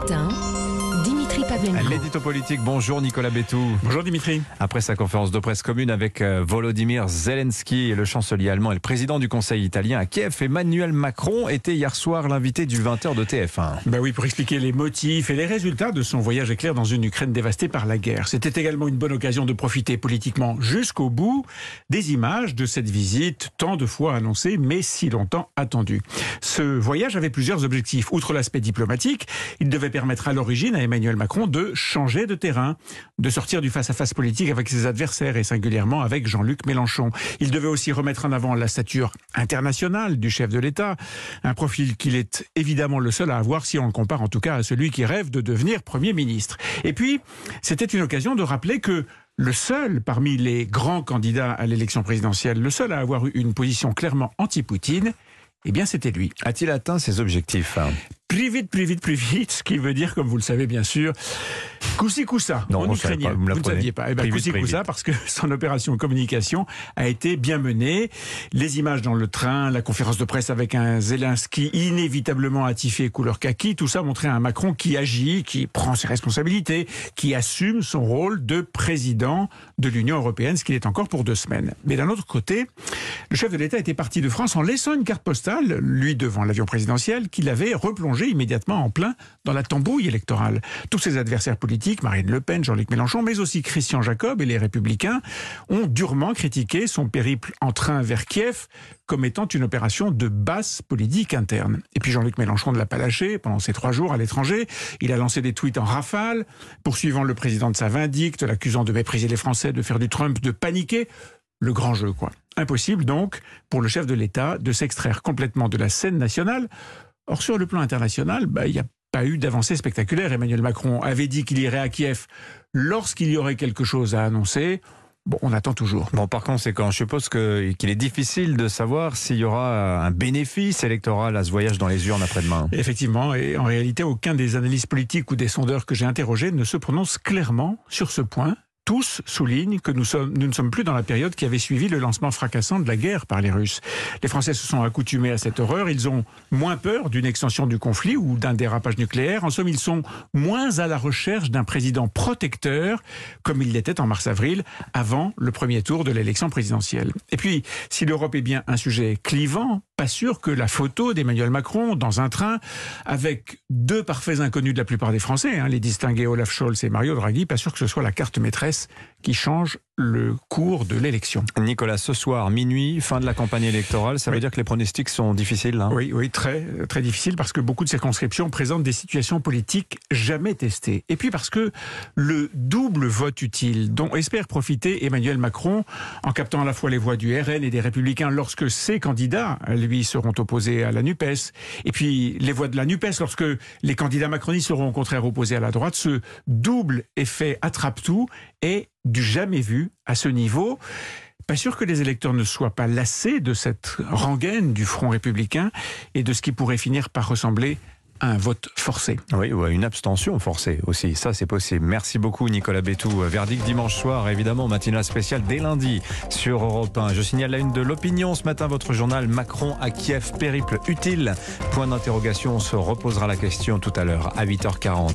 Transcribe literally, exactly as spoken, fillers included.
matin, Dimitri Pavlenko. L'édito politique, bonjour Nicolas Bétou. Bonjour Dimitri. Après sa conférence de presse commune avec Volodymyr Zelensky, le chancelier allemand et le président du Conseil italien à Kiev, Emmanuel Macron était hier soir l'invité du vingt heures de T F un. Bah oui, pour expliquer les motifs et les résultats de son voyage éclair dans une Ukraine dévastée par la guerre. C'était également une bonne occasion de profiter politiquement jusqu'au bout des images de cette visite tant de fois annoncée mais si longtemps attendue. Ce voyage avait plusieurs objectifs. Outre l'aspect diplomatique, il devait permettre à l'origine à Emmanuel Macron de changer de terrain, de sortir du face-à-face politique avec ses adversaires et singulièrement avec Jean-Luc Mélenchon. Il devait aussi remettre en avant la stature internationale du chef de l'État, un profil qu'il est évidemment le seul à avoir si on le compare en tout cas à celui qui rêve de devenir Premier ministre. Et puis, c'était une occasion de rappeler que le seul parmi les grands candidats à l'élection présidentielle, le seul à avoir eu une position clairement anti-Poutine, eh bien c'était lui. A-t-il atteint ses objectifs ? Plus vite, plus vite, plus vite, ce qui veut dire, comme vous le savez bien sûr, coussi coussa en ukrainien. Pas, vous ne saviez pas. Eh ben, coussi coussa parce que son opération communication a été bien menée. Les images dans le train, la conférence de presse avec un Zelensky inévitablement attifé couleur kaki, tout ça montrait un Macron qui agit, qui prend ses responsabilités, qui assume son rôle de président de l'Union européenne, ce qu'il est encore pour deux semaines. Mais d'un autre côté, le chef de l'État était parti de France en laissant une carte postale, lui devant l'avion présidentiel, qu'il avait replongé immédiatement en plein dans la tambouille électorale. Tous ses adversaires politiques, Marine Le Pen, Jean-Luc Mélenchon, mais aussi Christian Jacob et les Républicains, ont durement critiqué son périple en train vers Kiev comme étant une opération de basse politique interne. Et puis Jean-Luc Mélenchon ne l'a pas lâché pendant ces trois jours à l'étranger. Il a lancé des tweets en rafale, poursuivant le président de sa vindicte, l'accusant de mépriser les Français, de faire du Trump, de paniquer. Le grand jeu, quoi. Impossible donc pour le chef de l'État de s'extraire complètement de la scène nationale. Or, sur le plan international, bah, il n'y a pas eu d'avancée spectaculaire. Emmanuel Macron avait dit qu'il irait à Kiev lorsqu'il y aurait quelque chose à annoncer. Bon, on attend toujours. Bon, par conséquent, je suppose que, qu'il est difficile de savoir s'il y aura un bénéfice électoral à ce voyage dans les urnes après-demain. Effectivement, et en réalité, aucun des analystes politiques ou des sondeurs que j'ai interrogés ne se prononce clairement sur ce point. Tous soulignent que nous, sommes, nous ne sommes plus dans la période qui avait suivi le lancement fracassant de la guerre par les Russes. Les Français se sont accoutumés à cette horreur, ils ont moins peur d'une extension du conflit ou d'un dérapage nucléaire. En somme, ils sont moins à la recherche d'un président protecteur, comme il l'était en mars-avril, avant le premier tour de l'élection présidentielle. Et puis, si l'Europe est bien un sujet clivant, pas sûr que la photo d'Emmanuel Macron dans un train avec deux parfaits inconnus de la plupart des Français, hein, les distingués Olaf Scholz et Mario Draghi, pas sûr que ce soit la carte maîtresse qui change le cours de l'élection. Nicolas, ce soir, minuit, fin de la campagne électorale, ça veut oui. dire que les pronostics sont difficiles hein Oui, oui, très, très difficiles parce que beaucoup de circonscriptions présentent des situations politiques jamais testées. Et puis parce que le double vote utile dont espère profiter Emmanuel Macron en captant à la fois les voix du R N et des Républicains lorsque ses candidats, lui, seront opposés à la NUPES, et puis les voix de la NUPES lorsque les candidats macronistes seront au contraire opposés à la droite, ce double effet attrape-tout est du jamais vu à ce niveau. Pas sûr que les électeurs ne soient pas lassés de cette rengaine du Front républicain et de ce qui pourrait finir par ressembler à un vote forcé. Oui, ou à une abstention forcée aussi, ça c'est possible. Merci beaucoup Nicolas Bétou. Verdict dimanche soir, évidemment, matinale spéciale dès lundi sur Europe un. Je signale la une de l'opinion ce matin, votre journal Macron à Kiev, périple utile. Point d'interrogation, on se reposera la question tout à l'heure à huit heures quarante.